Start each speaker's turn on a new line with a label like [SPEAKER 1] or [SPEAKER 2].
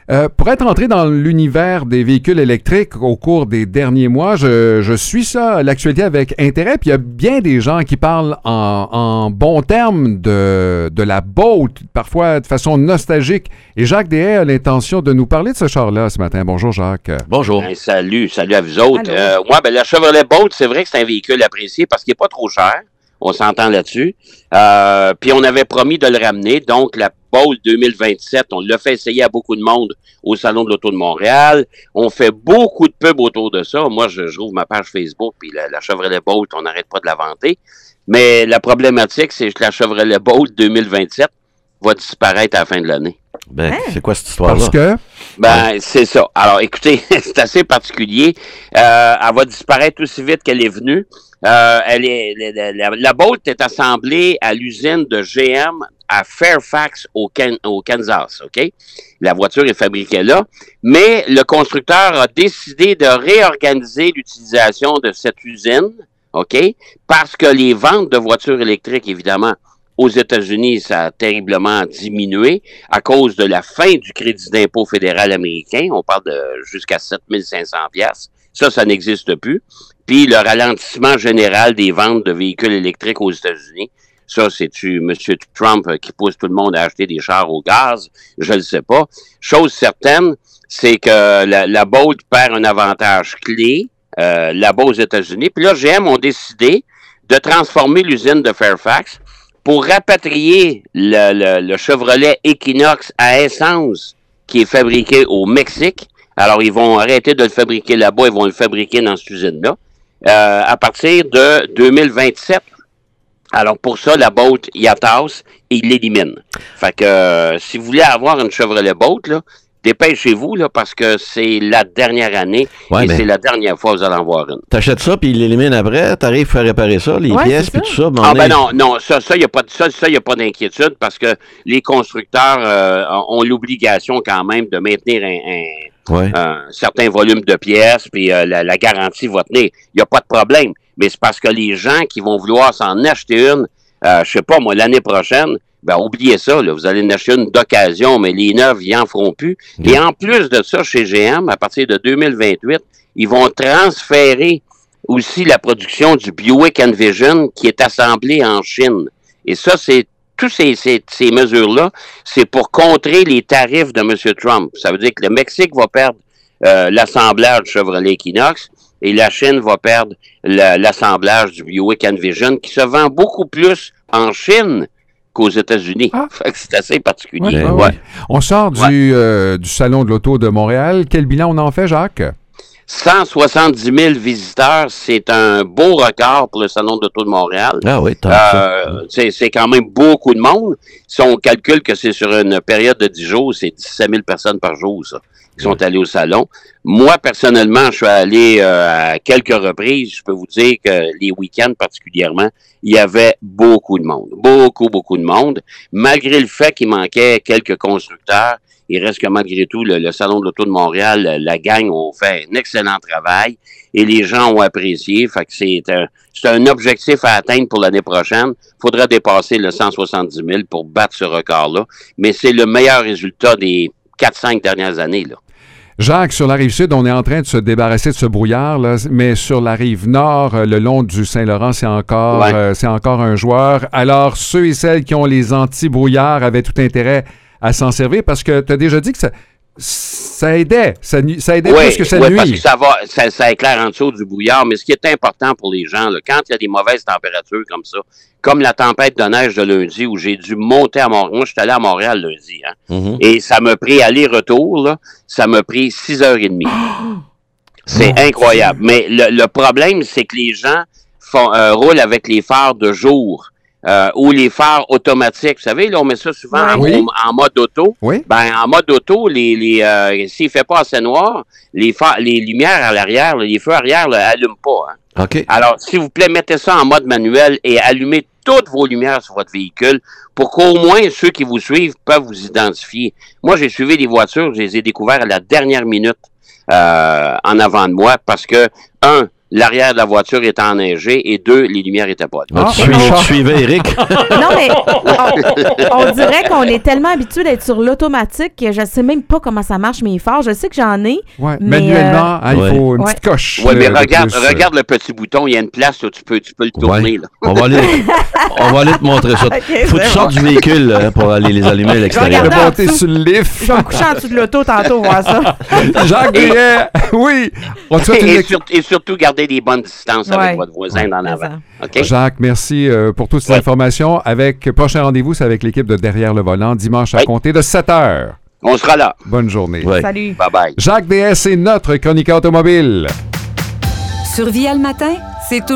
[SPEAKER 1] Pour être entré dans l'univers des véhicules électriques au cours des derniers mois, je suis ça, l'actualité avec intérêt, puis il y a bien des gens qui parlent en bons termes de la Bolt, parfois de façon nostalgique. Et Jacques Deshaies a l'intention de nous parler de ce char-là ce matin. Bonjour Jacques.
[SPEAKER 2] Bonjour.
[SPEAKER 3] Hey, salut à vous autres. La Chevrolet Bolt, c'est vrai que c'est un véhicule apprécié parce qu'il n'est pas trop cher. On s'entend là-dessus. Puis on avait promis de le ramener. Donc, la Bolt 2027, on l'a fait essayer à beaucoup de monde au Salon de l'Auto de Montréal. On fait beaucoup de pubs autour de ça. Moi, j'ouvre ma page Facebook, puis la Chevrolet Bolt, on n'arrête pas de la vanter. Mais la problématique, c'est que la Chevrolet Bolt 2027 va disparaître à la fin de l'année.
[SPEAKER 2] C'est quoi cette histoire-là?
[SPEAKER 1] Parce que?
[SPEAKER 3] C'est ça. Alors, écoutez, c'est assez particulier. Elle va disparaître aussi vite qu'elle est venue. La Bolt est assemblée à l'usine de GM à Fairfax, au Kansas, OK? La voiture est fabriquée là, mais le constructeur a décidé de réorganiser l'utilisation de cette usine, OK? Parce que les ventes de voitures électriques, évidemment, aux États-Unis, ça a terriblement diminué à cause de la fin du crédit d'impôt fédéral américain. On parle de jusqu'à 7 500 $. Ça n'existe plus. Puis le ralentissement général des ventes de véhicules électriques aux États-Unis, ça, c'est-tu M. Trump qui pousse tout le monde à acheter des chars au gaz? Je ne sais pas. Chose certaine, c'est que la Bolt perd un avantage clé là-bas aux États-Unis. Puis là, GM ont décidé de transformer l'usine de Fairfax pour rapatrier le Chevrolet Equinox à essence qui est fabriqué au Mexique. Alors, ils vont arrêter de le fabriquer là-bas, ils vont le fabriquer dans cette usine-là à partir de 2027. Alors, pour ça, la Bolt, il attasse et il l'élimine. Fait que si vous voulez avoir une Chevrolet Bolt, là, dépêchez-vous, là, parce que c'est la dernière année et c'est la dernière fois que vous allez en voir une.
[SPEAKER 2] T'achètes ça, puis il l'élimine après, t'arrives à faire réparer ça, les pièces, puis tout ça.
[SPEAKER 3] Non, ça, il n'y a pas d'inquiétude, parce que les constructeurs ont l'obligation quand même de maintenir un certain volume de pièces, puis la garantie va tenir. Il n'y a pas de problème. Mais c'est parce que les gens qui vont vouloir s'en acheter une, je sais pas, moi, l'année prochaine, oubliez ça, là, vous allez en acheter une d'occasion, mais les neuves, ils en feront plus. Et en plus de ça, chez GM, à partir de 2028, ils vont transférer aussi la production du Buick Envision qui est assemblé en Chine. Et ça, c'est toutes ces mesures-là, c'est pour contrer les tarifs de M. Trump. Ça veut dire que le Mexique va perdre l'assemblage du Chevrolet Equinox et la Chine va perdre l'assemblage du Buick Envision qui se vend beaucoup plus en Chine qu'aux États-Unis. Fait que c'est assez particulier.
[SPEAKER 1] Ouais. On sort du Salon de l'Auto de Montréal. Quel bilan on en fait, Jacques? 170
[SPEAKER 3] 000 visiteurs, c'est un beau record pour le Salon de l'Auto de Montréal.
[SPEAKER 2] Ah oui,
[SPEAKER 3] c'est quand même beaucoup de monde. Si on calcule que c'est sur une période de 10 jours, c'est 17 000 personnes par jour, ça, qui sont allées au salon. Moi, personnellement, je suis allé à quelques reprises. Je peux vous dire que les week-ends particulièrement, il y avait beaucoup de monde. Beaucoup de monde. Malgré le fait qu'il manquait quelques constructeurs, il reste que malgré tout, le Salon de l'Auto de Montréal, la gang ont fait un excellent travail et les gens ont apprécié. Fait que c'est un objectif à atteindre pour l'année prochaine. Il faudra dépasser le 170 000 pour battre ce record-là. Mais c'est le meilleur résultat des 4-5 dernières années, là.
[SPEAKER 1] Jacques, sur la Rive-Sud, on est en train de se débarrasser de ce brouillard, là, mais sur la Rive-Nord, le long du Saint-Laurent, c'est encore un joueur. Alors, ceux et celles qui ont les anti-brouillards avaient tout intérêt à s'en servir parce que tu as déjà dit que ça aidait. Ça aidait plus que ça nuit.
[SPEAKER 3] Oui, parce que ça éclaire en dessous du brouillard. Mais ce qui est important pour les gens, là, quand il y a des mauvaises températures comme ça, comme la tempête de neige de lundi où j'ai dû monter à Montréal. Moi, je suis allé à Montréal lundi. Et ça m'a pris aller-retour, là, ça m'a pris 6h30. C'est incroyable. Mais le problème, c'est que les gens roulent avec les phares de jour. Ou les phares automatiques. Vous savez, là, on met ça souvent en mode auto.
[SPEAKER 1] Oui.
[SPEAKER 3] En mode auto, s'il fait pas assez noir, les lumières à l'arrière, les feux arrière, allument pas.
[SPEAKER 2] OK.
[SPEAKER 3] Alors, s'il vous plaît, mettez ça en mode manuel et allumez toutes vos lumières sur votre véhicule pour qu'au moins ceux qui vous suivent peuvent vous identifier. Moi, j'ai suivi des voitures, je les ai découvertes à la dernière minute en avant de moi parce que, l'arrière de la voiture était enneigé et 2, les lumières étaient pas là.
[SPEAKER 2] Tu suivais Eric?
[SPEAKER 4] Non, mais on dirait qu'on est tellement habitué d'être sur l'automatique que je ne sais même pas comment ça marche mes phares. Je sais que j'en ai.
[SPEAKER 1] Ouais,
[SPEAKER 4] mais
[SPEAKER 1] manuellement, il faut une petite coche.
[SPEAKER 3] Oui, mais regarde le petit bouton, il y a une place où tu peux le tourner. Là.
[SPEAKER 2] On va aller te montrer ça.
[SPEAKER 4] Okay,
[SPEAKER 2] faut que tu sortes du véhicule pour aller les allumer à l'extérieur.
[SPEAKER 1] Je vais monter sur le lift.
[SPEAKER 4] Je vais me coucher en dessous de l'auto tantôt, voir ça.
[SPEAKER 1] Jacques Guillet, oui. On te souhaite
[SPEAKER 3] et surtout, garder des bonnes distances avec votre voisin d'en avant. Okay?
[SPEAKER 1] Jacques, merci pour toutes ces informations. Prochain rendez-vous, c'est avec l'équipe de Derrière le volant, dimanche à compter de 7h.
[SPEAKER 3] On sera là.
[SPEAKER 1] Bonne journée.
[SPEAKER 4] Salut.
[SPEAKER 3] Bye-bye.
[SPEAKER 1] Jacques DS est notre chroniqueur automobile.
[SPEAKER 5] Sur Via le matin, c'est tout.